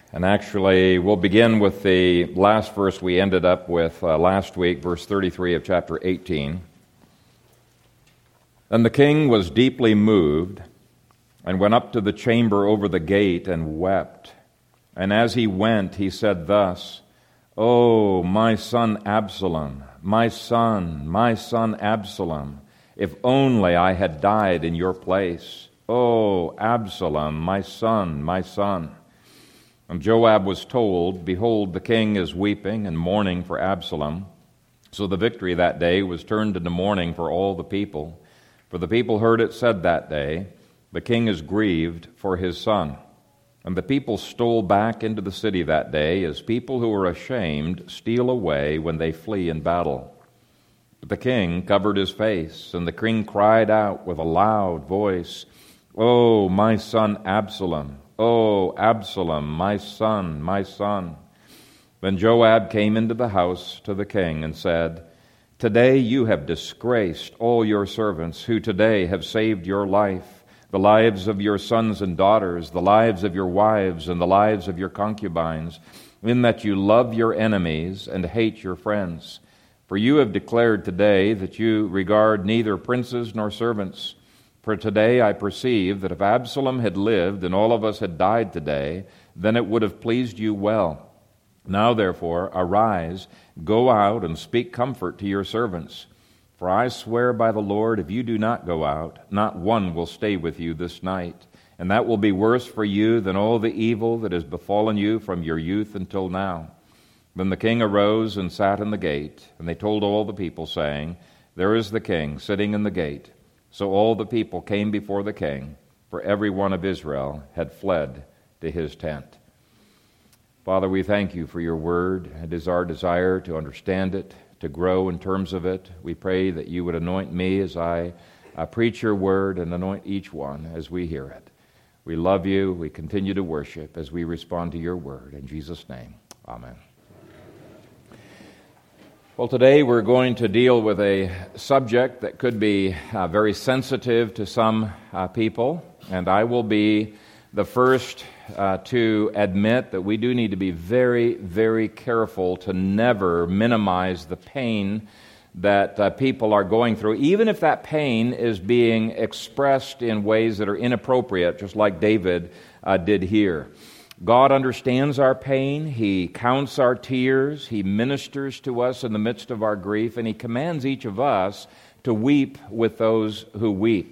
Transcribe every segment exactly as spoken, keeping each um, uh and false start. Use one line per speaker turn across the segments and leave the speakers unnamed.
And actually, we'll begin with the last verse we ended up with uh, last week, verse thirty-three of chapter eighteen. Then the king was deeply moved and went up to the chamber over the gate and wept. And as he went, he said thus, "O my son Absalom, my son, my son Absalom, if only I had died in your place. O Absalom, my son, my son." And Joab was told, "Behold, the king is weeping and mourning for Absalom." So the victory that day was turned into mourning for all the people. For the people heard it said that day, "The king is grieved for his son." And the people stole back into the city that day, as people who are ashamed steal away when they flee in battle. But the king covered his face, and the king cried out with a loud voice, "O my son Absalom, O Absalom, my son, my son." Then Joab came into the house to the king and said, "Today you have disgraced all your servants, who today have saved your life, the lives of your sons and daughters, the lives of your wives, and the lives of your concubines, in that you love your enemies and hate your friends. For you have declared today that you regard neither princes nor servants. For today I perceive that if Absalom had lived and all of us had died today, then it would have pleased you well. Now therefore, arise, go out and speak comfort to your servants. For I swear by the Lord, if you do not go out, not one will stay with you this night. And that will be worse for you than all the evil that has befallen you from your youth until now." Then the king arose and sat in the gate, and they told all the people, saying, "There is the king sitting in the gate." So all the people came before the king, for every one of Israel had fled to his tent. Father, we thank you for your word. It is our desire to understand it, to grow in terms of it. We pray that you would anoint me as I uh, preach your word, and anoint each one as we hear it. We love you. We continue to worship as we respond to your word. In Jesus' name, amen. Well, today we're going to deal with a subject that could be uh, very sensitive to some uh, people, and I will be the first uh, to admit that we do need to be very, very careful to never minimize the pain that uh, people are going through, even if that pain is being expressed in ways that are inappropriate, just like David uh, did here. God understands our pain. He counts our tears. He ministers to us in the midst of our grief, and He commands each of us to weep with those who weep.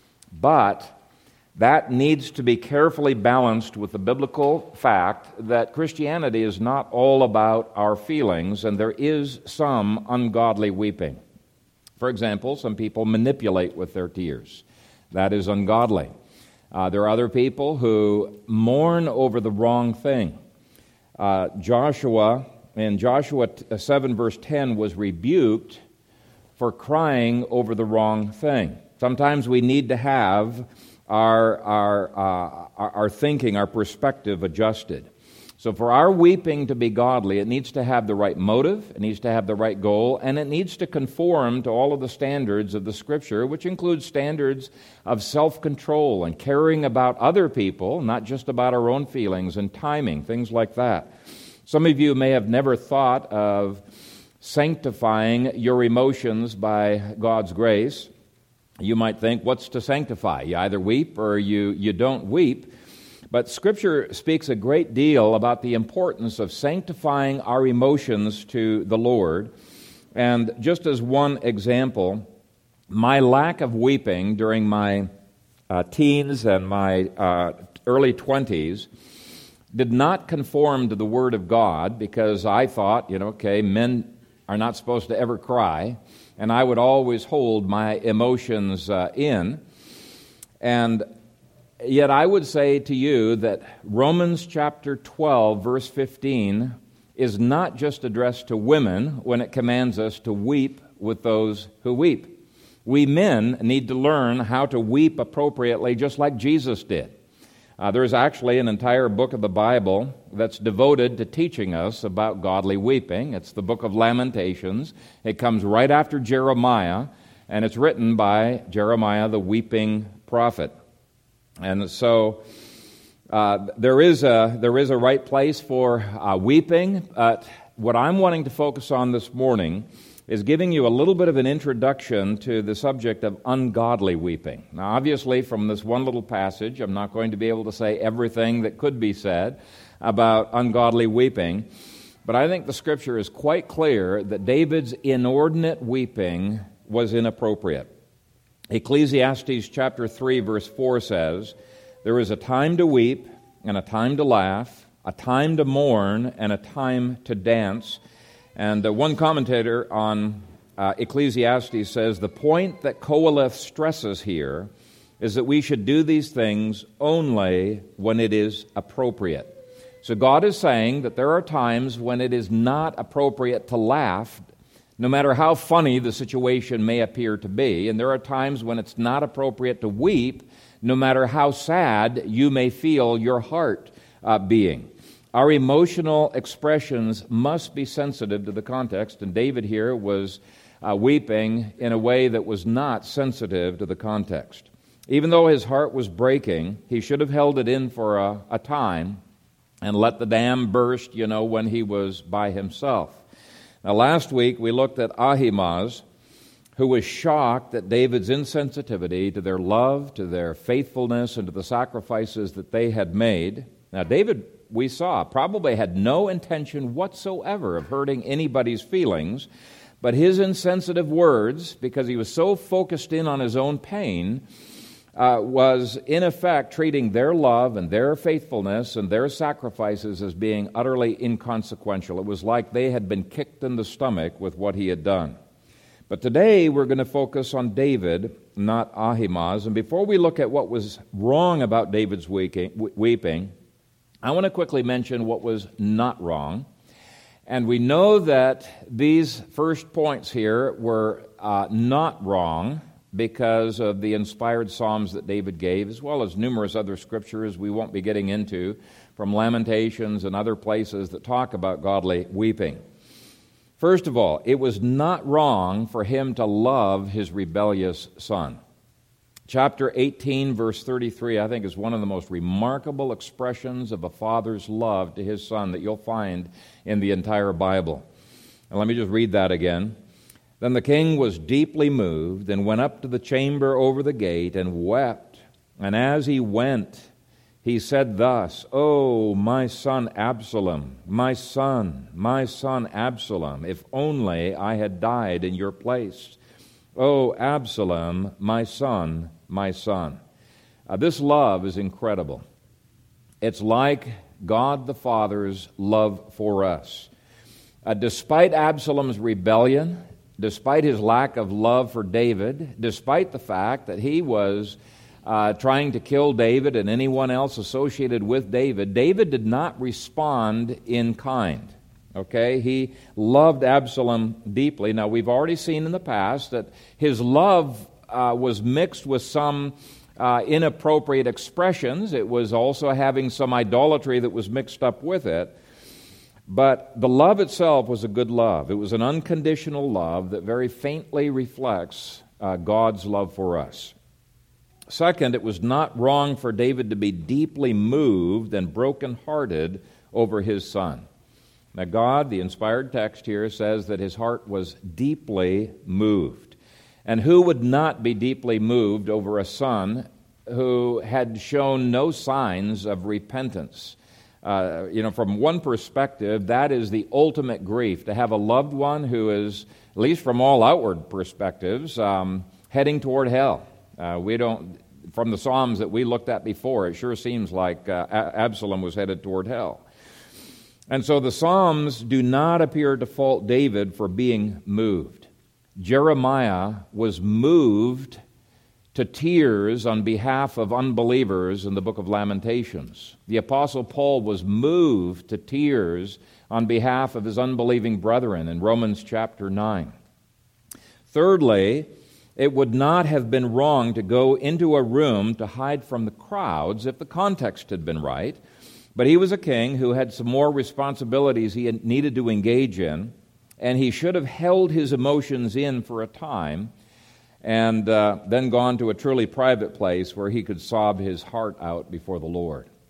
But that needs to be carefully balanced with the biblical fact that Christianity is not all about our feelings, and there is some ungodly weeping. For example, some people manipulate with their tears. That is ungodly. Uh, there are other people who mourn over the wrong thing. Uh, Joshua, in Joshua seven verse ten, was rebuked for crying over the wrong thing. Sometimes we need to have our, our, uh, our, our thinking, our perspective adjusted. So for our weeping to be godly, it needs to have the right motive, it needs to have the right goal, and it needs to conform to all of the standards of the Scripture, which includes standards of self-control and caring about other people, not just about our own feelings, and timing, things like that. Some of you may have never thought of sanctifying your emotions by God's grace. You might think, what's to sanctify? You either weep or you, you don't weep. But Scripture speaks a great deal about the importance of sanctifying our emotions to the Lord. And just as one example, my lack of weeping during my uh, teens and my uh, early twenties did not conform to the Word of God, because I thought, you know, okay, men are not supposed to ever cry, and I would always hold my emotions uh, in. And yet I would say to you that Romans chapter twelve, verse fifteen, is not just addressed to women when it commands us to weep with those who weep. We men need to learn how to weep appropriately, just like Jesus did. Uh, there's actually an entire book of the Bible that's devoted to teaching us about godly weeping. It's the book of Lamentations. It comes right after Jeremiah, and it's written by Jeremiah, the weeping prophet. And so Uh, there is a there is a right place for uh, weeping, but what I'm wanting to focus on this morning is giving you a little bit of an introduction to the subject of ungodly weeping. Now, obviously, from this one little passage, I'm not going to be able to say everything that could be said about ungodly weeping, but I think the Scripture is quite clear that David's inordinate weeping was inappropriate. Ecclesiastes chapter three, verse four says, "There is a time to weep and a time to laugh, a time to mourn and a time to dance." And uh, one commentator on uh, Ecclesiastes says, the point that Qoheleth stresses here is that we should do these things only when it is appropriate. So God is saying that there are times when it is not appropriate to laugh, no matter how funny the situation may appear to be. And there are times when it's not appropriate to weep, no matter how sad you may feel your heart uh, being. Our emotional expressions must be sensitive to the context, and David here was uh, weeping in a way that was not sensitive to the context. Even though his heart was breaking, he should have held it in for a, a time and let the dam burst, you know, when he was by himself. Now, last week we looked at Ahimaaz, who was shocked at David's insensitivity to their love, to their faithfulness, and to the sacrifices that they had made. Now, David, we saw, probably had no intention whatsoever of hurting anybody's feelings, but his insensitive words, because he was so focused in on his own pain, uh, was in effect treating their love and their faithfulness and their sacrifices as being utterly inconsequential. It was like they had been kicked in the stomach with what he had done. But today we're going to focus on David, not Ahimaaz. And before we look at what was wrong about David's weeping, I want to quickly mention what was not wrong. And we know that these first points here were uh, not wrong because of the inspired psalms that David gave, as well as numerous other scriptures we won't be getting into from Lamentations and other places that talk about godly weeping. First of all, it was not wrong for him to love his rebellious son. Chapter eighteen, verse thirty-three, I think is one of the most remarkable expressions of a father's love to his son that you'll find in the entire Bible. And let me just read that again. "Then the king was deeply moved and went up to the chamber over the gate and wept. And as he went, he said thus, 'Oh, my son Absalom, my son, my son Absalom, if only I had died in your place. Oh, Absalom, my son, my son.'" Uh, this love is incredible. It's like God the Father's love for us. Uh, despite Absalom's rebellion, despite his lack of love for David, despite the fact that he was uh, trying to kill David and anyone else associated with David, David did not respond in kind. Okay, he loved Absalom deeply. Now, we've already seen in the past that his love uh, was mixed with some uh, inappropriate expressions. It was also having some idolatry that was mixed up with it. But the love itself was a good love. It was an unconditional love that very faintly reflects uh, God's love for us. Second, it was not wrong for David to be deeply moved and brokenhearted over his son. Now, God, the inspired text here, says that his heart was deeply moved. And who would not be deeply moved over a son who had shown no signs of repentance? Uh, you know, from one perspective, that is the ultimate grief, to have a loved one who is, at least from all outward perspectives, um, heading toward hell. Uh, we don't, from the Psalms that we looked at before, it sure seems like uh, Absalom was headed toward hell. And so the Psalms do not appear to fault David for being moved. Jeremiah was moved to tears on behalf of unbelievers in the book of Lamentations. The Apostle Paul was moved to tears on behalf of his unbelieving brethren in Romans chapter nine. Thirdly, it would not have been wrong to go into a room to hide from the crowds if the context had been right. But he was a king who had some more responsibilities he needed to engage in, and he should have held his emotions in for a time and uh, then gone to a truly private place where he could sob his heart out before the Lord.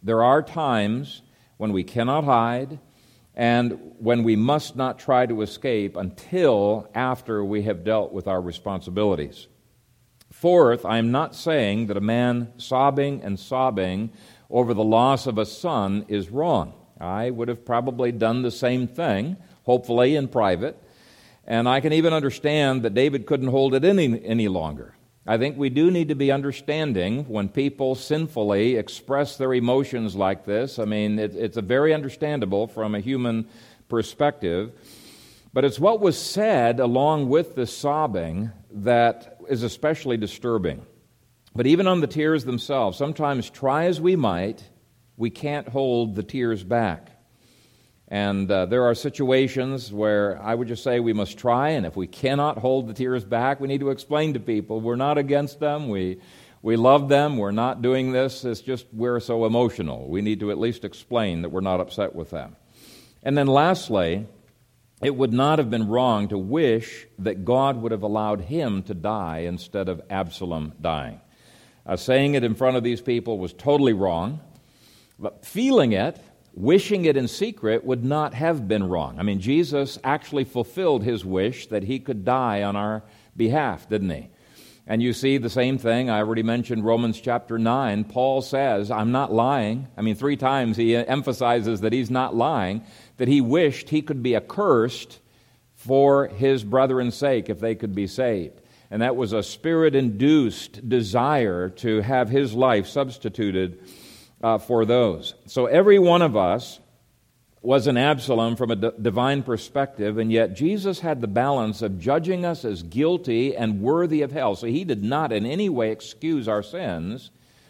There are times when we cannot hide and when we must not try to escape until after we have dealt with our responsibilities. Fourth, I am not saying that a man sobbing and sobbing over the loss of a son is wrong. I would have probably done the same thing, hopefully in private, and I can even understand that David couldn't hold it any, any longer. I think we do need to be understanding when people sinfully express their emotions like this. I mean, it, it's a very understandable from a human perspective, but it's what was said along with the sobbing that is especially disturbing. But even on the tears themselves, sometimes try as we might, we can't hold the tears back. And uh, there are situations where I would just say we must try, and if we cannot hold the tears back, we need to explain to people we're not against them, we we love them, we're not doing this, it's just we're so emotional. We need to at least explain that we're not upset with them. And then lastly, it would not have been wrong to wish that God would have allowed him to die instead of Absalom dying. Uh, saying it in front of these people was totally wrong, but feeling it, wishing it in secret would not have been wrong. I mean, Jesus actually fulfilled his wish that he could die on our behalf, didn't he? And you see the same thing. I already mentioned Romans chapter nine. Paul says, I'm not lying. I mean, three times he emphasizes that he's not lying, that he wished he could be accursed for his brethren's sake if they could be saved. And that was a spirit-induced desire to have his life substituted Uh, for those. So every one of us was an Absalom from a d- divine perspective, and yet Jesus had the balance of judging us as guilty and worthy of hell. So he did not in any way excuse our sins,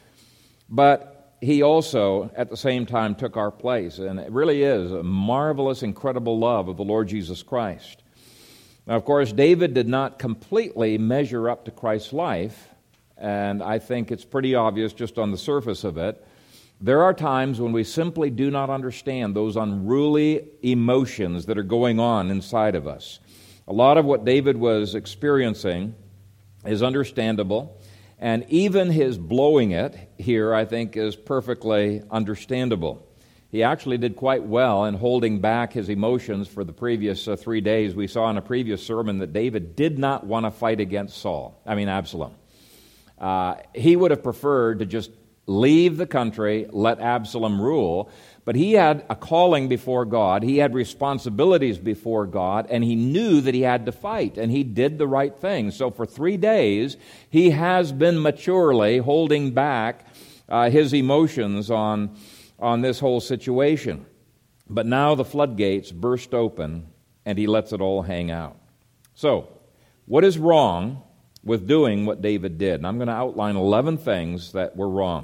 but he also at the same time took our place. And it really is a marvelous, incredible love of the Lord Jesus Christ. Now, of course, David did not completely measure up to Christ's life, and I think it's pretty obvious just on the surface of it. There are times when we simply do not understand those unruly emotions that are going on inside of us. A lot of what David was experiencing is understandable, and even his blowing it here, I think, is perfectly understandable. He actually did quite well in holding back his emotions for the previous uh, three days. We saw in a previous sermon that David did not want to fight against Saul, I mean Absalom. Uh, he would have preferred to just leave the country, let Absalom rule, but he had a calling before God, he had responsibilities before God, and he knew that he had to fight, and he did the right thing. So for three days, he has been maturely holding back uh, his emotions on, on this whole situation. But now the floodgates burst open, and he lets it all hang out. So, what is wrong with doing what David did? And I'm going to outline eleven things that were wrong.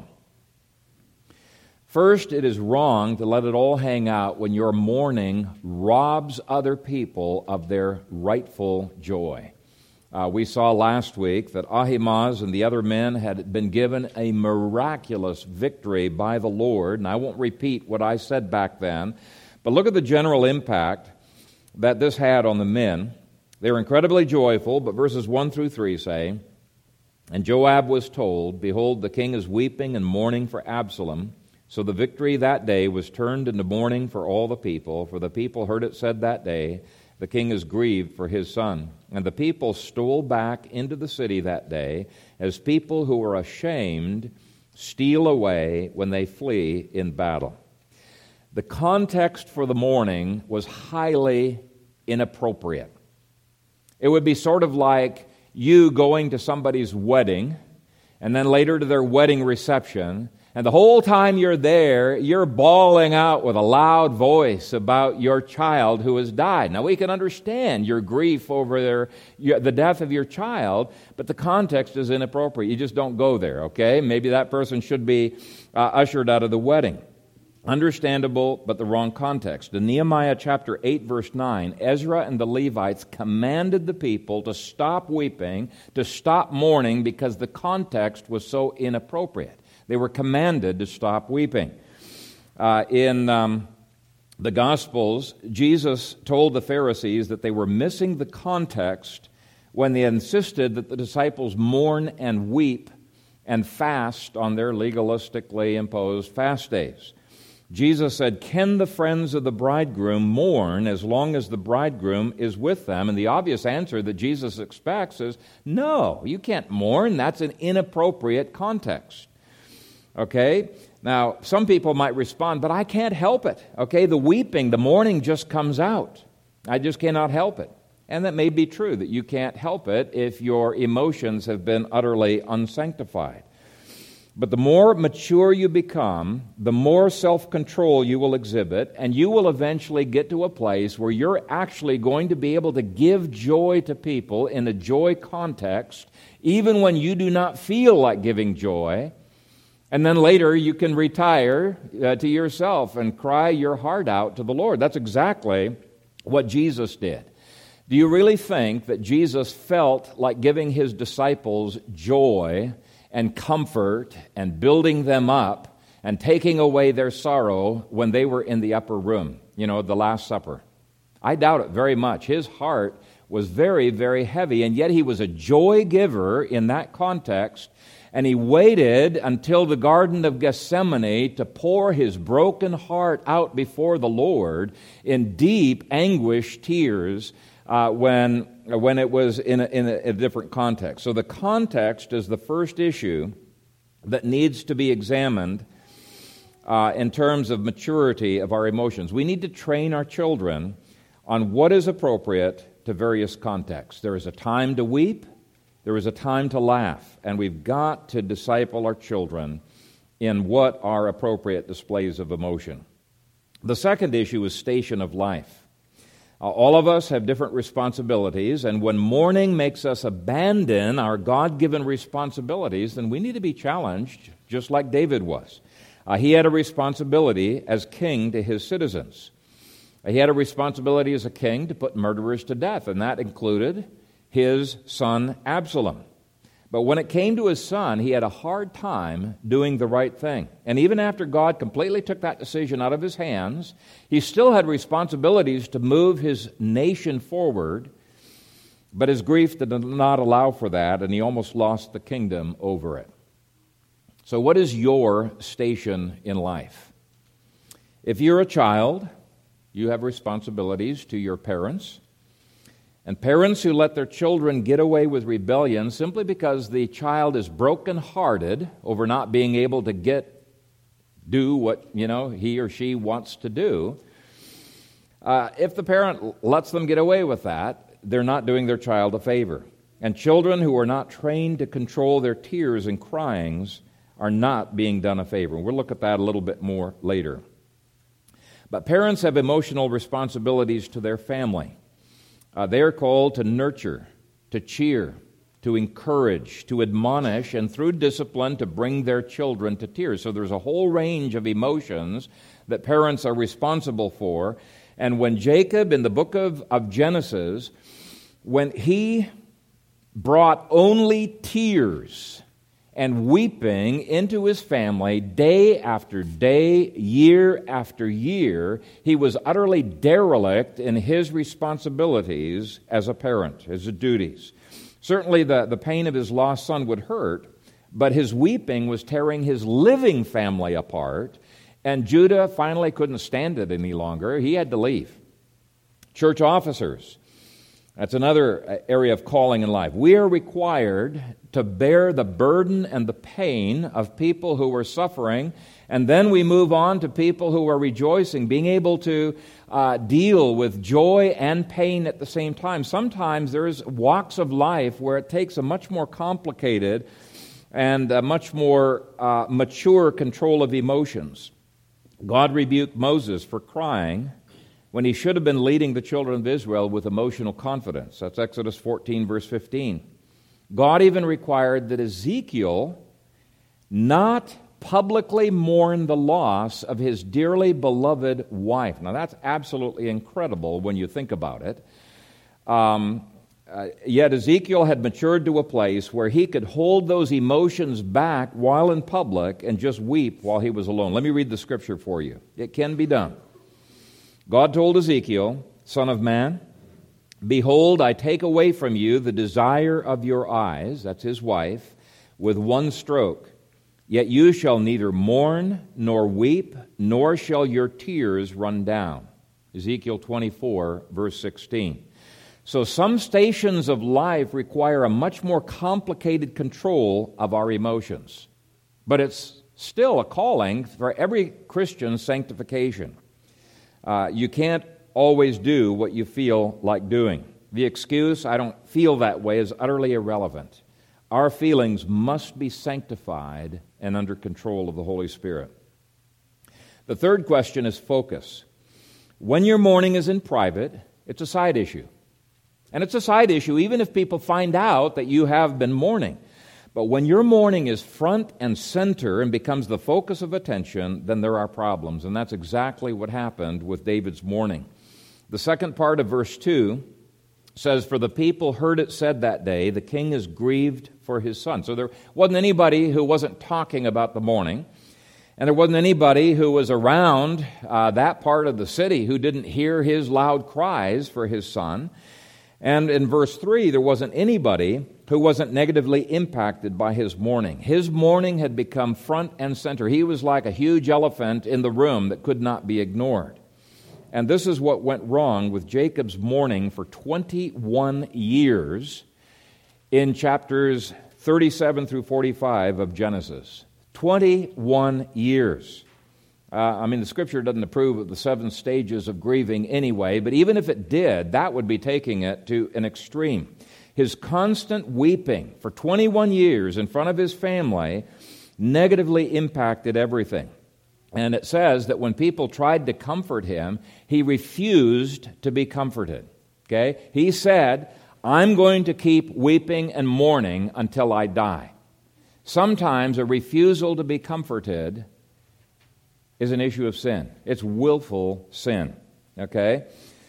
First, it is wrong to let it all hang out when your mourning robs other people of their rightful joy. Uh, we saw last week that Ahimaaz and the other men had been given a miraculous victory by the Lord, and I won't repeat what I said back then, but look at the general impact that this had on the men. They were incredibly joyful, but verses one through three say, And Joab was told, Behold, the king is weeping and mourning for Absalom. So the victory that day was turned into mourning for all the people, for the people heard it said that day, The king is grieved for his son. And the people stole back into the city that day, as people who are ashamed steal away when they flee in battle. The context for the mourning was highly inappropriate. It would be sort of like you going to somebody's wedding and then later to their wedding reception, and the whole time you're there, you're bawling out with a loud voice about your child who has died. Now, we can understand your grief over their, your, the death of your child, but the context is inappropriate. You just don't go there, okay? Maybe that person should be uh, ushered out of the wedding. Understandable, but the wrong context. In Nehemiah chapter eight, verse nine, Ezra and the Levites commanded the people to stop weeping, to stop mourning, because the context was so inappropriate. They were commanded to stop weeping. Uh, in um, the Gospels, Jesus told the Pharisees that they were missing the context when they insisted that the disciples mourn and weep and fast on their legalistically imposed fast days. Jesus said, "Can the friends of the bridegroom mourn as long as the bridegroom is with them?" And the obvious answer that Jesus expects is, no, you can't mourn. That's an inappropriate context. Okay? Now, some people might respond, but I can't help it. Okay? The weeping, the mourning just comes out. I just cannot help it. And that may be true, that you can't help it if your emotions have been utterly unsanctified. But the more mature you become, the more self-control you will exhibit, and you will eventually get to a place where you're actually going to be able to give joy to people in a joy context, even when you do not feel like giving joy. And then later you can retire uh, to yourself and cry your heart out to the Lord. That's exactly what Jesus did. Do you really think that Jesus felt like giving his disciples joy and comfort and building them up and taking away their sorrow when they were in the upper room, you know, the Last Supper? I doubt it very much. His heart was very, very heavy, and yet he was a joy giver in that context, and he waited until the Garden of Gethsemane to pour his broken heart out before the Lord in deep anguish tears uh, when when it was in a, in a, a different context. So the context is the first issue that needs to be examined uh, in terms of maturity of our emotions. We need to train our children on what is appropriate to various contexts. There is a time to weep, there is a time to laugh, and we've got to disciple our children in what are appropriate displays of emotion. The second issue is station of life. Uh, all of us have different responsibilities, and when mourning makes us abandon our God-given responsibilities, then we need to be challenged, just like David was. Uh, he had a responsibility as king to his citizens. Uh, he had a responsibility as a king to put murderers to death, and that included his son Absalom. But when it came to his son, he had a hard time doing the right thing. And even after God completely took that decision out of his hands, he still had responsibilities to move his nation forward, but his grief did not allow for that, and he almost lost the kingdom over it. So what is your station in life? If you're a child, you have responsibilities to your parents. And parents who let their children get away with rebellion simply because the child is brokenhearted over not being able to get, do what, you know, he or she wants to do, uh, if the parent lets them get away with that, they're not doing their child a favor. And children who are not trained to control their tears and cryings are not being done a favor. We'll look at that a little bit more later. But parents have emotional responsibilities to their family. Uh, they are called to nurture, to cheer, to encourage, to admonish, and through discipline to bring their children to tears. So there's a whole range of emotions that parents are responsible for. And when Jacob, in the book of, of Genesis, when he brought only tears and weeping into his family day after day, year after year, he was utterly derelict in his responsibilities as a parent, his duties. Certainly the, the pain of his lost son would hurt, but his weeping was tearing his living family apart, and Judah finally couldn't stand it any longer. He had to leave. Church officers, that's another area of calling in life. We are required to bear the burden and the pain of people who are suffering, and then we move on to people who are rejoicing, being able to uh, deal with joy and pain at the same time. Sometimes there's walks of life where it takes a much more complicated and a much more uh, mature control of emotions. God rebuked Moses for crying when he should have been leading the children of Israel with emotional confidence. That's Exodus fourteen, verse fifteen. God even required that Ezekiel not publicly mourn the loss of his dearly beloved wife. Now that's absolutely incredible when you think about it. Um, uh, yet Ezekiel had matured to a place where he could hold those emotions back while in public and just weep while he was alone. Let me read the scripture for you. It can be done. God told Ezekiel, "Son of man, behold, I take away from you the desire of your eyes," that's his wife, with one stroke. Yet you shall neither mourn nor weep, nor shall your tears run down. Ezekiel twenty-four, verse sixteen. So some stations of life require a much more complicated control of our emotions. But it's still a calling for every Christian's sanctification. Uh, you can't always do what you feel like doing. The excuse, I don't feel that way, is utterly irrelevant. Our feelings must be sanctified and under control of the Holy Spirit. The third question is focus. When your mourning is in private, it's a side issue. And it's a side issue even if people find out that you have been mourning. But when your mourning is front and center and becomes the focus of attention, then there are problems. And that's exactly what happened with David's mourning. The second part of verse two says, "For the people heard it said that day, the king is grieved for his son." So there wasn't anybody who wasn't talking about the mourning. And there wasn't anybody who was around uh, that part of the city who didn't hear his loud cries for his son. And in verse three, there wasn't anybody who wasn't negatively impacted by his mourning. His mourning had become front and center. He was like a huge elephant in the room that could not be ignored. And this is what went wrong with Jacob's mourning for twenty-one years in chapters thirty-seven through forty-five of Genesis. twenty-one years. Uh, I mean, the Scripture doesn't approve of the seven stages of grieving anyway, but even if it did, that would be taking it to an extreme. His constant weeping for twenty-one years in front of his family negatively impacted everything. And it says that when people tried to comfort him, he refused to be comforted. Okay? He said, "I'm going to keep weeping and mourning until I die." Sometimes a refusal to be comforted is an issue of sin. It's willful sin. Okay?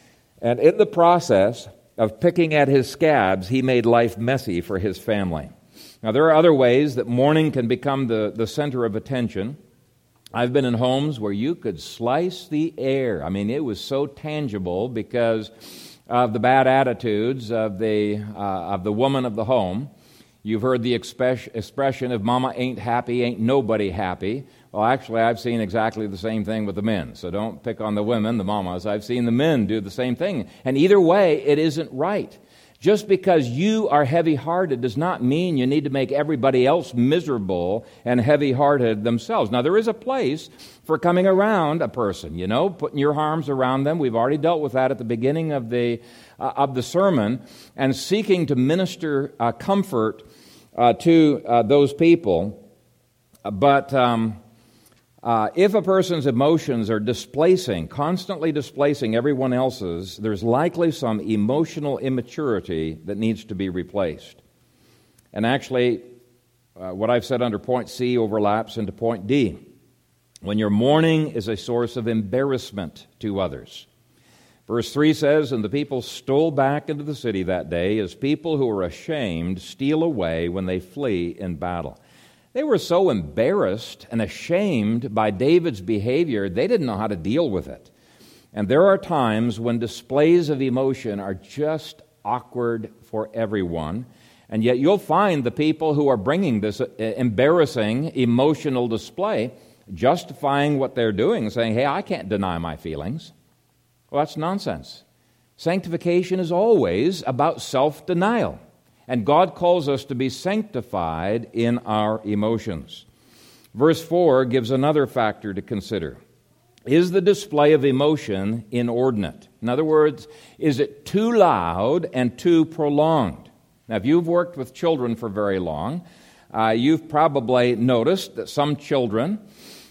And in the process of picking at his scabs, he made life messy for his family. Now, there are other ways that mourning can become the, the center of attention. I've been in homes where you could slice the air. I mean, it was so tangible because of the bad attitudes of the uh, of the woman of the home. You've heard the express, expression, "If mama ain't happy, ain't nobody happy." Well, actually, I've seen exactly the same thing with the men. So don't pick on the women, the mamas. I've seen the men do the same thing. And either way, it isn't right. Just because you are heavy-hearted does not mean you need to make everybody else miserable and heavy-hearted themselves. Now, there is a place for coming around a person, you know, putting your arms around them. We've already dealt with that at the beginning of the uh, of the sermon, and seeking to minister uh, comfort uh, to uh, those people. But um, uh, if a person's emotions are displacing, constantly displacing everyone else's, there's likely some emotional immaturity that needs to be replaced. And actually, uh, what I've said under point C overlaps into point D. When your mourning is a source of embarrassment to others. Verse three says, "And the people stole back into the city that day as people who are ashamed steal away when they flee in battle." They were so embarrassed and ashamed by David's behavior, they didn't know how to deal with it. And there are times when displays of emotion are just awkward for everyone. And yet you'll find the people who are bringing this embarrassing emotional display justifying what they're doing, saying, "Hey, I can't deny my feelings." Well, that's nonsense. Sanctification is always about self-denial. And God calls us to be sanctified in our emotions. Verse four gives another factor to consider. Is the display of emotion inordinate? In other words, is it too loud and too prolonged? Now, if you've worked with children for very long, uh, you've probably noticed that some children,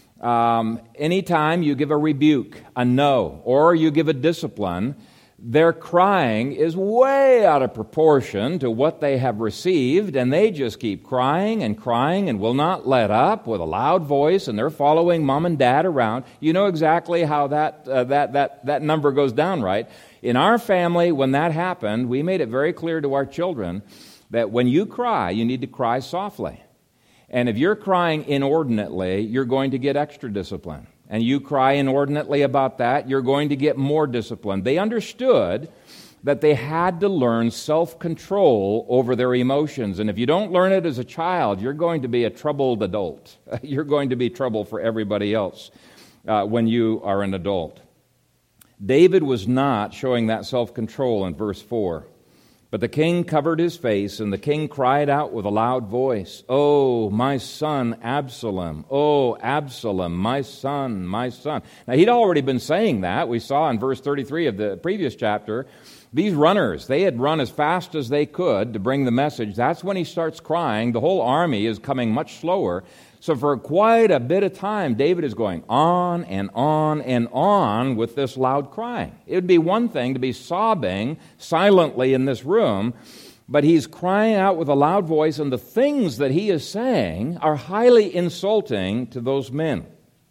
um, anytime you give a rebuke, a no, or you give a discipline, their crying is way out of proportion to what they have received, and they just keep crying and crying and will not let up with a loud voice, and they're following mom and dad around. You know exactly how that uh, that that that number goes down, right? In our family, when that happened, we made it very clear to our children that when you cry, you need to cry softly. And if you're crying inordinately, you're going to get extra discipline. And you cry inordinately about that, you're going to get more discipline. They understood that they had to learn self-control over their emotions. And if you don't learn it as a child, you're going to be a troubled adult. You're going to be trouble for everybody else uh, when you are an adult. David was not showing that self-control in verse four. But the king covered his face, and the king cried out with a loud voice, "Oh, my son Absalom! Oh, Absalom, my son, my son!" Now, he'd already been saying that. We saw in verse thirty-three of the previous chapter, these runners, they had run as fast as they could to bring the message. That's when he starts crying. The whole army is coming much slower. So for quite a bit of time, David is going on and on and on with this loud crying. It would be one thing to be sobbing silently in this room, but he's crying out with a loud voice, and the things that he is saying are highly insulting to those men.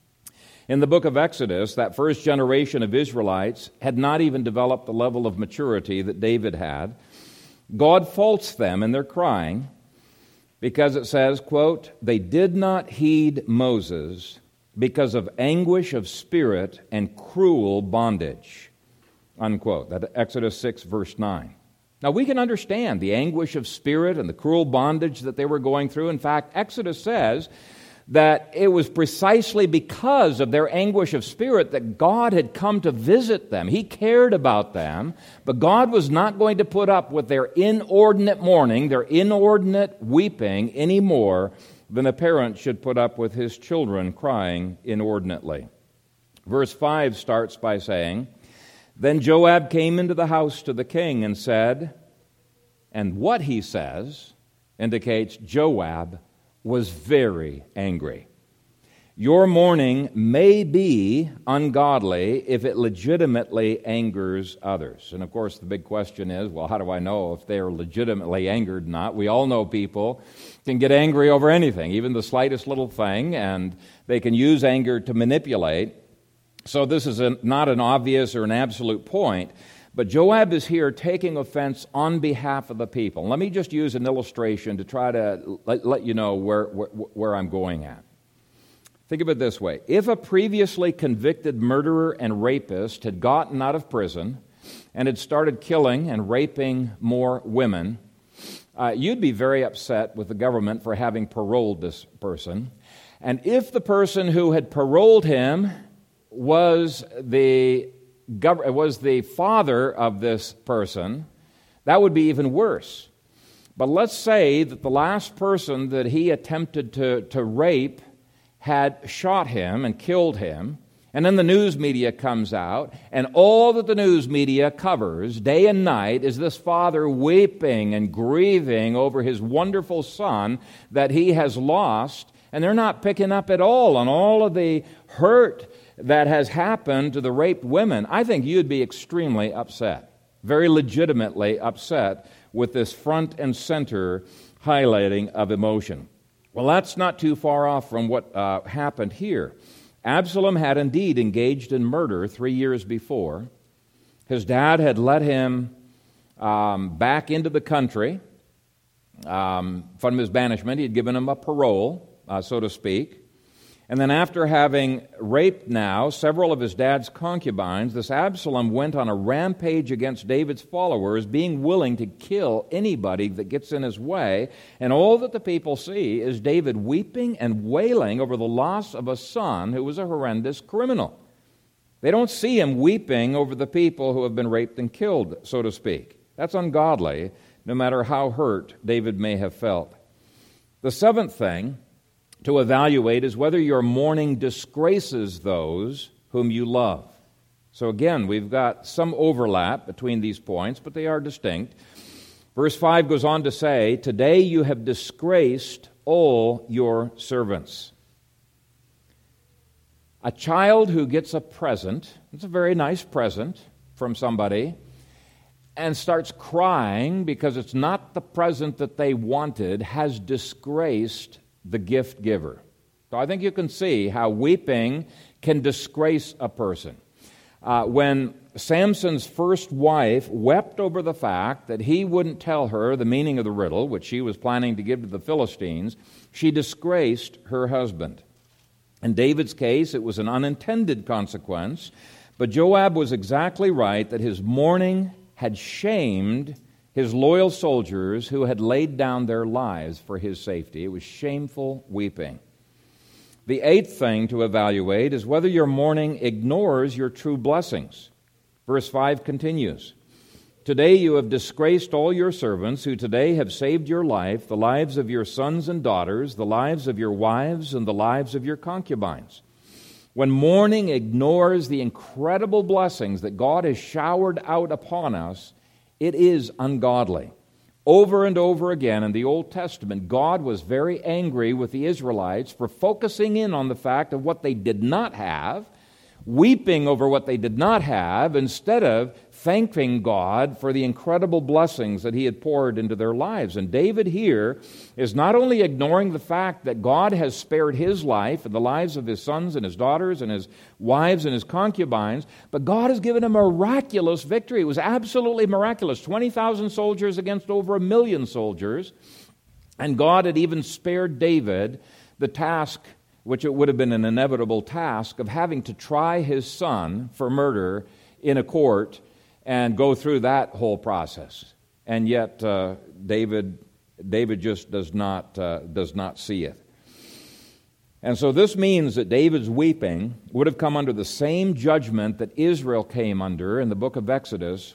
In the book of Exodus, that first generation of Israelites had not even developed the level of maturity that David had. God faults them in their crying, because it says, quote, "They did not heed Moses because of anguish of spirit and cruel bondage," unquote. That's Exodus six, verse nine. Now, we can understand the anguish of spirit and the cruel bondage that they were going through. In fact, Exodus says that it was precisely because of their anguish of spirit that God had come to visit them. He cared about them, but God was not going to put up with their inordinate mourning, their inordinate weeping, any more than a parent should put up with his children crying inordinately. Verse five starts by saying, "Then Joab came into the house to the king and said," and what he says indicates Joab was very angry. "Your mourning may be ungodly if it legitimately angers others." And of course, the big question is, well, how do I know if they're legitimately angered or not? We all know people can get angry over anything, even the slightest little thing, and they can use anger to manipulate. So this is a, not an obvious or an absolute point, but Joab is here taking offense on behalf of the people. Let me just use an illustration to try to let, let you know where, where, where I'm going at. Think of it this way. If a previously convicted murderer and rapist had gotten out of prison and had started killing and raping more women, uh, you'd be very upset with the government for having paroled this person. And if the person who had paroled him was the was the father of this person, that would be even worse. But let's say that the last person that he attempted to, to rape had shot him and killed him, and then the news media comes out, and all that the news media covers day and night is this father weeping and grieving over his wonderful son that he has lost, and they're not picking up at all on all of the hurt that has happened to the raped women. I think you'd be extremely upset, very legitimately upset with this front and center highlighting of emotion. Well, that's not too far off from what uh, happened here. Absalom had indeed engaged in murder three years before. His dad had let him um, back into the country um, from his banishment. He had given him a parole, uh, so to speak. And then after having raped now several of his dad's concubines, this Absalom went on a rampage against David's followers, being willing to kill anybody that gets in his way. And all that the people see is David weeping and wailing over the loss of a son who was a horrendous criminal. They don't see him weeping over the people who have been raped and killed, so to speak. That's ungodly, no matter how hurt David may have felt. The seventh thing to evaluate is whether your mourning disgraces those whom you love. So again, we've got some overlap between these points, but they are distinct. Verse five goes on to say, "Today you have disgraced all your servants." A child who gets a present, it's a very nice present from somebody, and starts crying because it's not the present that they wanted, has disgraced the gift giver. So I think you can see how weeping can disgrace a person. Uh, when Samson's first wife wept over the fact that he wouldn't tell her the meaning of the riddle, which she was planning to give to the Philistines, she disgraced her husband. In David's case, it was an unintended consequence, but Joab was exactly right that his mourning had shamed his loyal soldiers who had laid down their lives for his safety. It was shameful weeping. The eighth thing to evaluate is whether your mourning ignores your true blessings. Verse five continues, "Today you have disgraced all your servants who today have saved your life, the lives of your sons and daughters, the lives of your wives, and the lives of your concubines." When mourning ignores the incredible blessings that God has showered out upon us, it is ungodly. Over and over again in the Old Testament, God was very angry with the Israelites for focusing in on the fact of what they did not have, weeping over what they did not have, instead of thanking God for the incredible blessings that He had poured into their lives. And David here is not only ignoring the fact that God has spared his life and the lives of his sons and his daughters and his wives and his concubines, but God has given him a miraculous victory. It was absolutely miraculous. twenty thousand soldiers against over a million soldiers. And God had even spared David the task, which it would have been an inevitable task, of having to try his son for murder in a court and go through that whole process. And yet uh, David David just does not uh, does not see it. And so this means that David's weeping would have come under the same judgment that Israel came under in the book of Exodus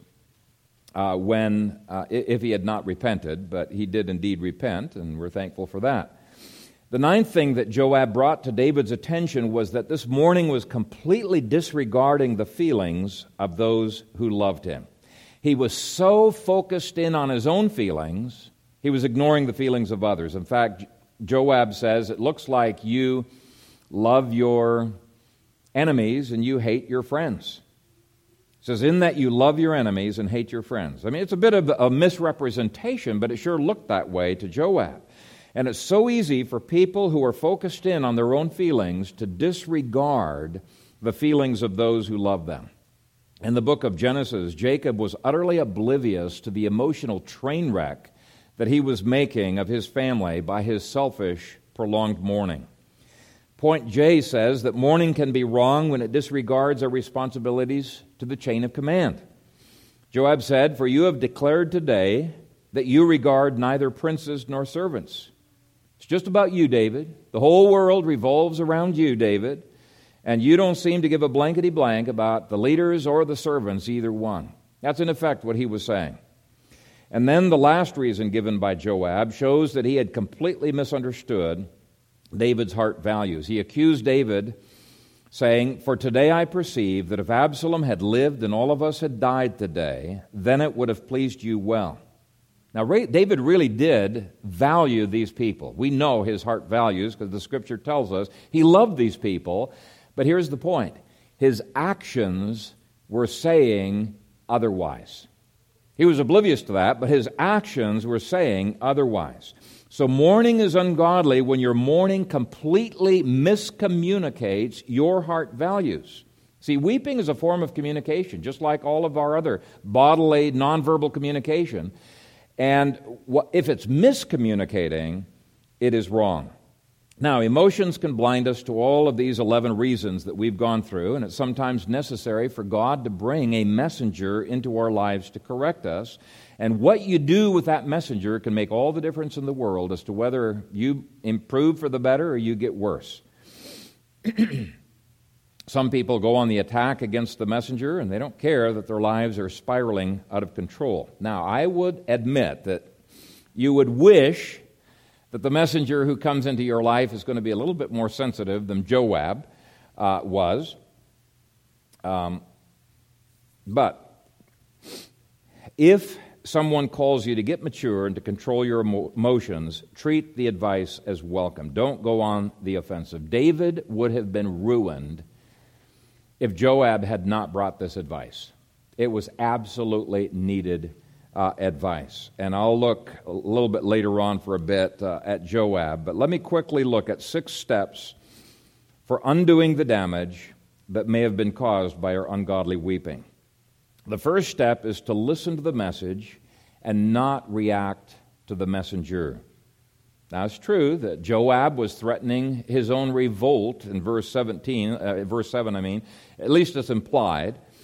uh, when, uh, if he had not repented, but he did indeed repent, and we're thankful for that. The ninth thing that Joab brought to David's attention was that this mourning was completely disregarding the feelings of those who loved him. He was so focused in on his own feelings, he was ignoring the feelings of others. In fact, Joab says, it looks like you love your enemies and you hate your friends. He says, in that you love your enemies and hate your friends. I mean, it's a bit of a misrepresentation, but it sure looked that way to Joab. And it's so easy for people who are focused in on their own feelings to disregard the feelings of those who love them. In the book of Genesis, Jacob was utterly oblivious to the emotional train wreck that he was making of his family by his selfish, prolonged mourning. Point J says that mourning can be wrong when it disregards our responsibilities to the chain of command. Joab said, "For you have declared today that you regard neither princes nor servants." It's just about you, David. The whole world revolves around you, David, and you don't seem to give a blankety blank about the leaders or the servants, either one. That's in effect what he was saying. And then the last reason given by Joab shows that he had completely misunderstood David's heart values. He accused David, saying, "For today I perceive that if Absalom had lived and all of us had died today, then it would have pleased you well." Now, David really did value these people. We know his heart values because the Scripture tells us he loved these people. But here's the point. His actions were saying otherwise. He was oblivious to that, but his actions were saying otherwise. So mourning is ungodly when your mourning completely miscommunicates your heart values. See, weeping is a form of communication, just like all of our other bodily, nonverbal communication. And if it's miscommunicating, it is wrong. Now, emotions can blind us to all of these eleven reasons that we've gone through, and it's sometimes necessary for God to bring a messenger into our lives to correct us. And what you do with that messenger can make all the difference in the world as to whether you improve for the better or you get worse. Some people go on the attack against the messenger, and they don't care that their lives are spiraling out of control. Now, I would admit that you would wish that the messenger who comes into your life is going to be a little bit more sensitive than Joab uh, was. Um, but if someone calls you to get mature and to control your emo- emotions, treat the advice as welcome. Don't go on the offensive. David would have been ruined if Joab had not brought this advice. It was absolutely needed uh, advice. And I'll look a little bit later on for a bit uh, at Joab, but let me quickly look at six steps for undoing the damage that may have been caused by our ungodly weeping. The first step is to listen to the message and not react to the messenger. Now, it's true that Joab was threatening his own revolt in verse seventeen, uh, verse seven, I mean. At least it's implied.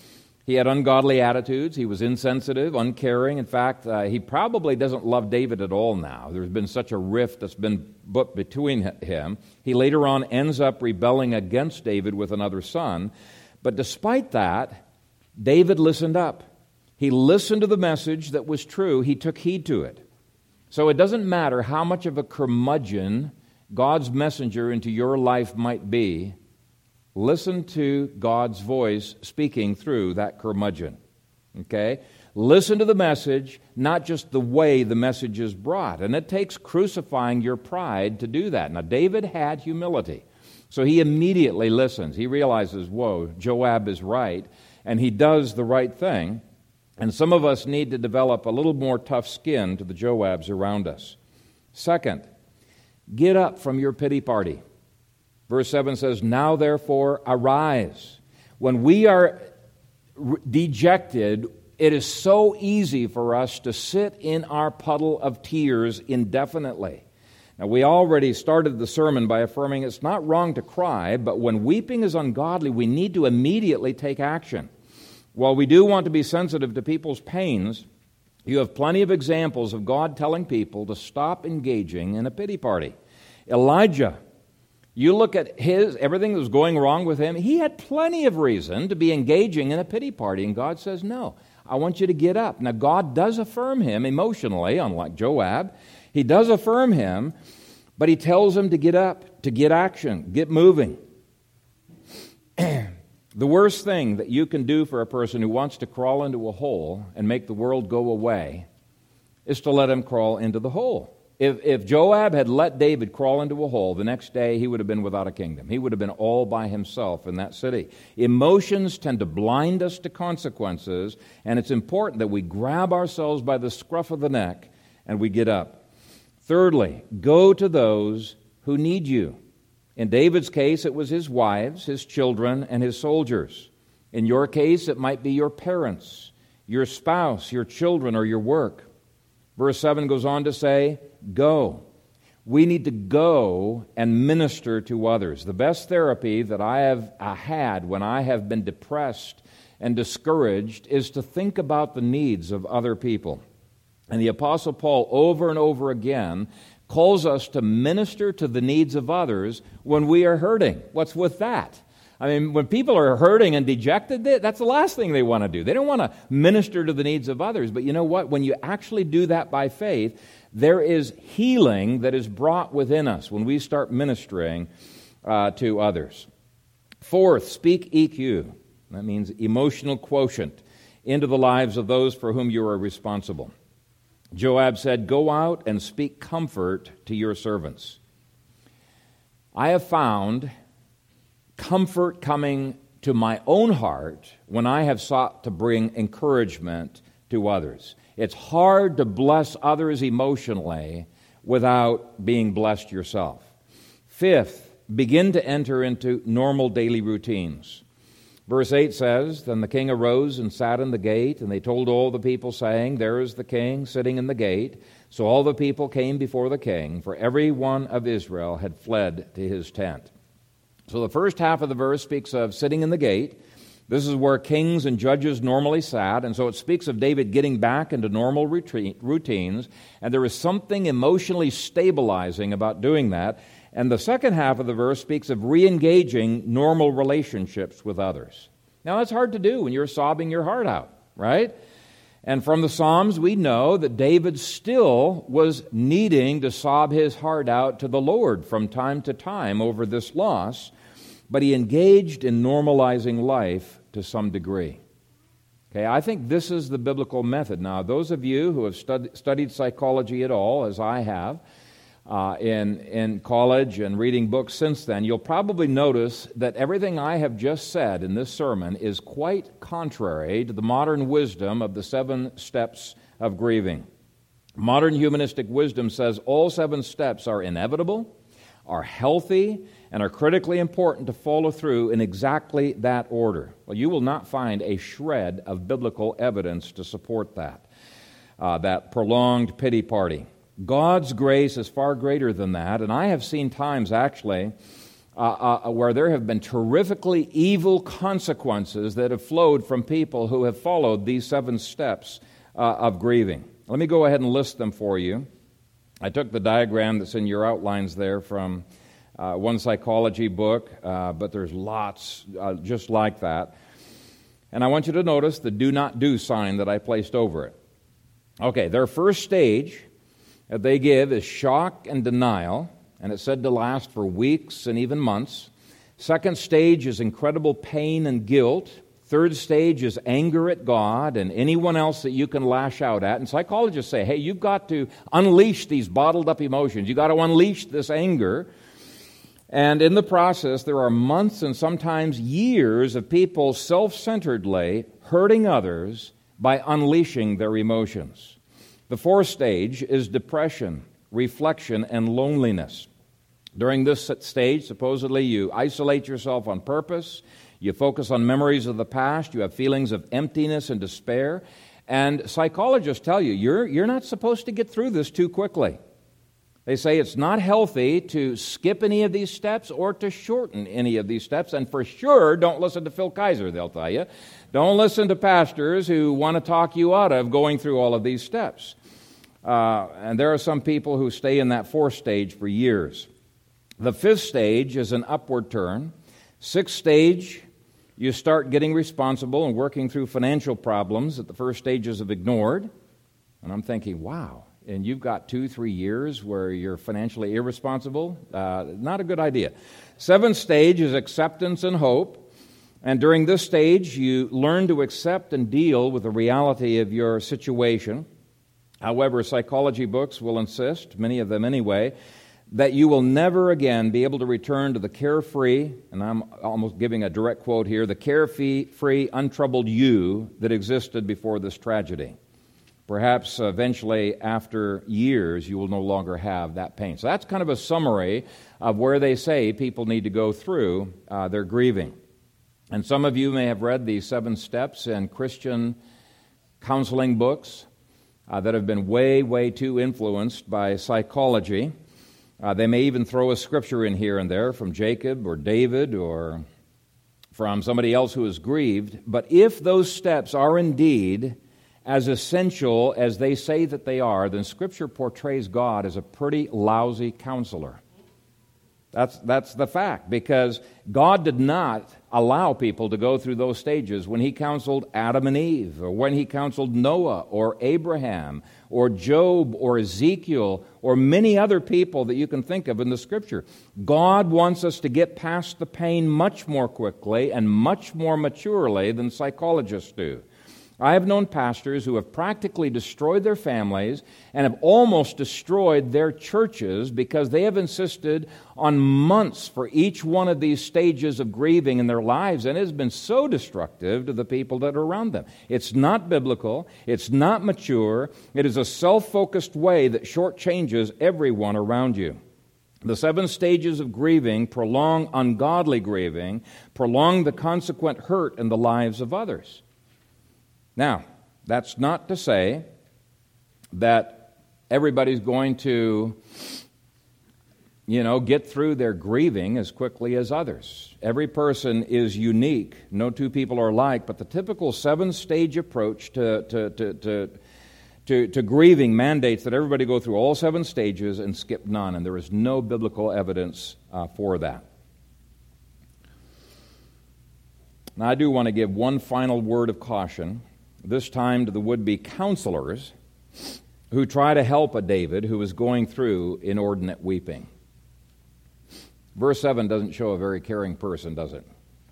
He had ungodly attitudes. He was insensitive, uncaring. In fact, uh, he probably doesn't love David at all now. There's been such a rift that's been put between him. He later on ends up rebelling against David with another son. But despite that, David listened up. He listened to the message that was true. He took heed to it. So it doesn't matter how much of a curmudgeon God's messenger into your life might be. Listen to God's voice speaking through that curmudgeon. Okay? Listen to the message, not just the way the message is brought. And it takes crucifying your pride to do that. Now, David had humility. So he immediately listens. He realizes, whoa, Joab is right. And he does the right thing. And some of us need to develop a little more tough skin to the Joabs around us. Second, get up from your pity party. Verse seven says, now therefore arise. When we are dejected, it is so easy for us to sit in our puddle of tears indefinitely. Now, we already started the sermon by affirming it's not wrong to cry, but when weeping is ungodly, we need to immediately take action. While we do want to be sensitive to people's pains, you have plenty of examples of God telling people to stop engaging in a pity party. Elijah, you look at his everything that was going wrong with him, he had plenty of reason to be engaging in a pity party, and God says, no, I want you to get up. Now, God does affirm him emotionally, unlike Joab. He does affirm him, but he tells him to get up, to get action, get moving. The worst thing that you can do for a person who wants to crawl into a hole and make the world go away is to let him crawl into the hole. If, if Joab had let David crawl into a hole, the next day he would have been without a kingdom. He would have been all by himself in that city. Emotions tend to blind us to consequences, and it's important that we grab ourselves by the scruff of the neck and we get up. Thirdly, go to those who need you. In David's case, it was his wives, his children, and his soldiers. In your case, it might be your parents, your spouse, your children, or your work. Verse seven goes on to say, go. We need to go and minister to others. The best therapy that I have uh, had when I have been depressed and discouraged is to think about the needs of other people. And the Apostle Paul, over and over again, calls us to minister to the needs of others when we are hurting. What's with that? I mean, when people are hurting and dejected, that's the last thing they want to do. They don't want to minister to the needs of others. But you know what? When you actually do that by faith, there is healing that is brought within us when we start ministering uh, to others. Fourth, speak E Q. That means emotional quotient into the lives of those for whom you are responsible. Joab said, go out and speak comfort to your servants. I have found comfort coming to my own heart when I have sought to bring encouragement to others. It's hard to bless others emotionally without being blessed yourself. Fifth, begin to enter into normal daily routines. Verse eight says, then the king arose and sat in the gate, and they told all the people, saying, there is the king sitting in the gate. So all the people came before the king, for every one of Israel had fled to his tent. So the first half of the verse speaks of sitting in the gate. This is where kings and judges normally sat, and so it speaks of David getting back into normal routines, and there is something emotionally stabilizing about doing that. And the second half of the verse speaks of re-engaging normal relationships with others. Now, that's hard to do when you're sobbing your heart out, right? And from the Psalms, we know that David still was needing to sob his heart out to the Lord from time to time over this loss, but he engaged in normalizing life to some degree. Okay, I think this is the biblical method. Now, those of you who have stud- studied psychology at all, as I have, Uh, in, in college and reading books since then, you'll probably notice that everything I have just said in this sermon is quite contrary to the modern wisdom of the seven steps of grieving. Modern humanistic wisdom says all seven steps are inevitable, are healthy, and are critically important to follow through in exactly that order. Well, you will not find a shred of biblical evidence to support that, uh, that prolonged pity party. God's grace is far greater than that, and I have seen times, actually, uh, uh, where there have been terrifically evil consequences that have flowed from people who have followed these seven steps uh, of grieving. Let me go ahead and list them for you. I took the diagram that's in your outlines there from uh, one psychology book, uh, but there's lots uh, just like that. And I want you to notice the do not do sign that I placed over it. Okay, their first stage that they give is shock and denial, and it's said to last for weeks and even months. Second stage is incredible pain and guilt. Third stage is anger at God and anyone else that you can lash out at. And psychologists say, hey, you've got to unleash these bottled up emotions. You've got to unleash this anger. And in the process, there are months and sometimes years of people self-centeredly hurting others by unleashing their emotions. The fourth stage is depression, reflection, and loneliness. During this stage, supposedly you isolate yourself on purpose. You focus on memories of the past. You have feelings of emptiness and despair. And psychologists tell you, you're, you're not supposed to get through this too quickly. They say it's not healthy to skip any of these steps or to shorten any of these steps. And for sure, don't listen to Phil Kaiser, they'll tell you. Don't listen to pastors who want to talk you out of going through all of these steps. Uh, and there are some people who stay in that fourth stage for years. The fifth stage is an upward turn. Sixth stage, you start getting responsible and working through financial problems that the first stages have ignored. And I'm thinking, wow, and you've got two, three years where you're financially irresponsible? Uh, not a good idea. Seventh stage is acceptance and hope. And during this stage, you learn to accept and deal with the reality of your situation. However, psychology books will insist, many of them anyway, that you will never again be able to return to the carefree, and I'm almost giving a direct quote here, the carefree, untroubled you that existed before this tragedy. Perhaps eventually, after years, you will no longer have that pain. So that's kind of a summary of where they say people need to go through uh, their grieving. And some of you may have read these seven steps in Christian counseling books uh, that have been way, way too influenced by psychology. Uh, they may even throw a scripture in here and there from Jacob or David or from somebody else who is grieved. But if those steps are indeed as essential as they say that they are, then Scripture portrays God as a pretty lousy counselor. That's, that's the fact, because God did not allow people to go through those stages when He counseled Adam and Eve, or when He counseled Noah, or Abraham, or Job, or Ezekiel, or many other people that you can think of in the Scripture. God wants us to get past the pain much more quickly and much more maturely than psychologists do. I have known pastors who have practically destroyed their families and have almost destroyed their churches because they have insisted on months for each one of these stages of grieving in their lives, and it has been so destructive to the people that are around them. It's not biblical. It's not mature. It is a self-focused way that shortchanges everyone around you. The seven stages of grieving prolong ungodly grieving, prolong the consequent hurt in the lives of others. Now, that's not to say that everybody's going to, you know, get through their grieving as quickly as others. Every person is unique. No two people are alike, but the typical seven-stage approach to, to, to, to, to, to grieving mandates that everybody go through all seven stages and skip none, and there is no biblical evidence uh, for that. Now, I do want to give one final word of caution, this time to the would-be counselors who try to help a David who is going through inordinate weeping. Verse seven doesn't show a very caring person, does it?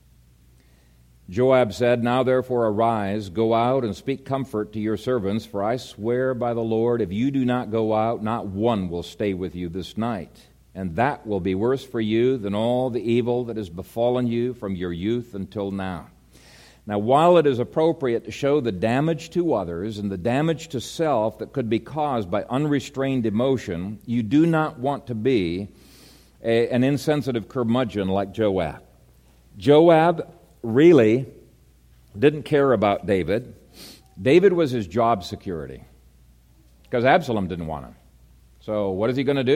Joab said, "Now therefore arise, go out and speak comfort to your servants, for I swear by the Lord, if you do not go out, not one will stay with you this night. And that will be worse for you than all the evil that has befallen you from your youth until now." Now, while it is appropriate to show the damage to others and the damage to self that could be caused by unrestrained emotion, you do not want to be a, an insensitive curmudgeon like Joab. Joab really didn't care about David. David was his job security because Absalom didn't want him. So what is he going to do?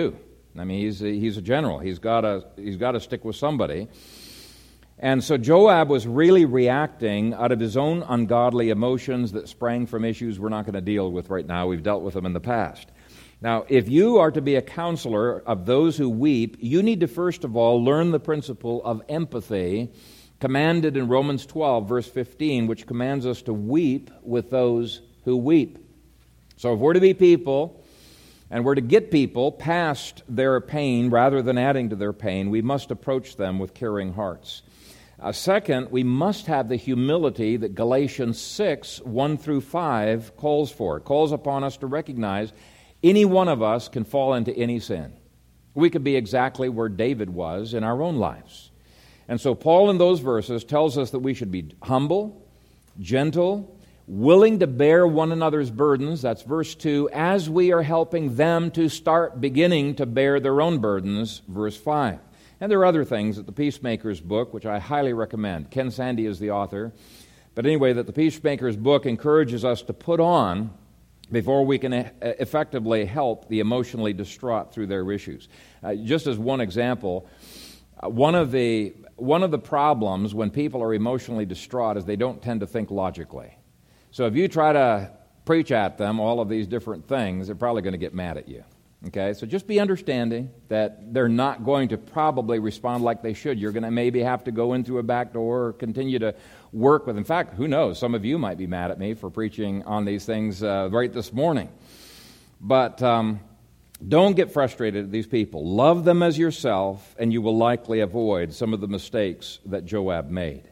I mean, he's a, he's a general. He's got to he's got to stick with somebody. And so Joab was really reacting out of his own ungodly emotions that sprang from issues we're not going to deal with right now. We've dealt with them in the past. Now, if you are to be a counselor of those who weep, you need to first of all learn the principle of empathy commanded in Romans twelve, verse fifteen, which commands us to weep with those who weep. So if we're to be people, and we're to get people past their pain rather than adding to their pain, we must approach them with caring hearts. Uh, second, we must have the humility that Galatians six, one through five calls for. It calls upon us to recognize any one of us can fall into any sin. We could be exactly where David was in our own lives. And so Paul in those verses tells us that we should be humble, gentle, willing to bear one another's burdens, that's verse two, as we are helping them to start beginning to bear their own burdens, verse five. And there are other things that the Peacemaker's book, which I highly recommend. Ken Sandy is the author. But anyway, that the Peacemaker's book encourages us to put on before we can effectively help the emotionally distraught through their issues. Uh, just as one example, uh, one of the one of the problems when people are emotionally distraught is they don't tend to think logically. So if you try to preach at them all of these different things, they're probably going to get mad at you. Okay, so just be understanding that they're not going to probably respond like they should. You're going to maybe have to go in through a back door or continue to work with. In fact, who knows? Some of you might be mad at me for preaching on these things uh, right this morning. But um, don't get frustrated at these people. Love them as yourself, and you will likely avoid some of the mistakes that Joab made.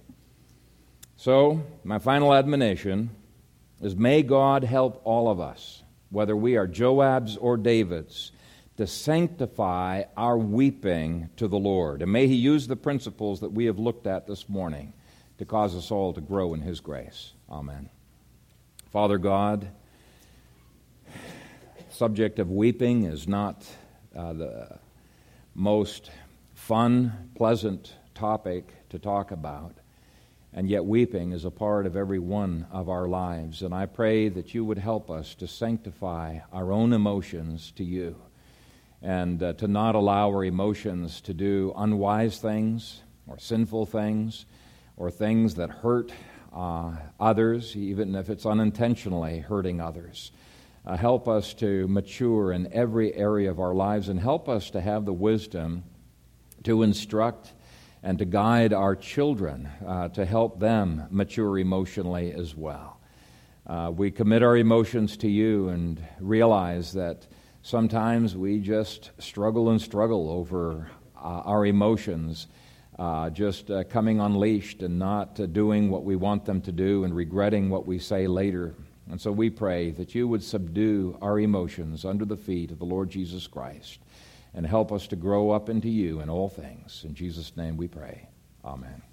So, my final admonition is may God help all of us, whether we are Joabs or Davids, to sanctify our weeping to the Lord. And may He use the principles that we have looked at this morning to cause us all to grow in His grace. Amen. Father God, subject of weeping is not uh, the most fun, pleasant topic to talk about. And yet weeping is a part of every one of our lives. And I pray that you would help us to sanctify our own emotions to you and uh, to not allow our emotions to do unwise things or sinful things or things that hurt uh, others, even if it's unintentionally hurting others. Uh, help us to mature in every area of our lives and help us to have the wisdom to instruct and to guide our children, uh, to help them mature emotionally as well. Uh, we commit our emotions to you and realize that sometimes we just struggle and struggle over uh, our emotions, uh, just uh, coming unleashed and not uh, doing what we want them to do and regretting what we say later. And so we pray that you would subdue our emotions under the feet of the Lord Jesus Christ and help us to grow up into you in all things. In Jesus' name we pray. Amen.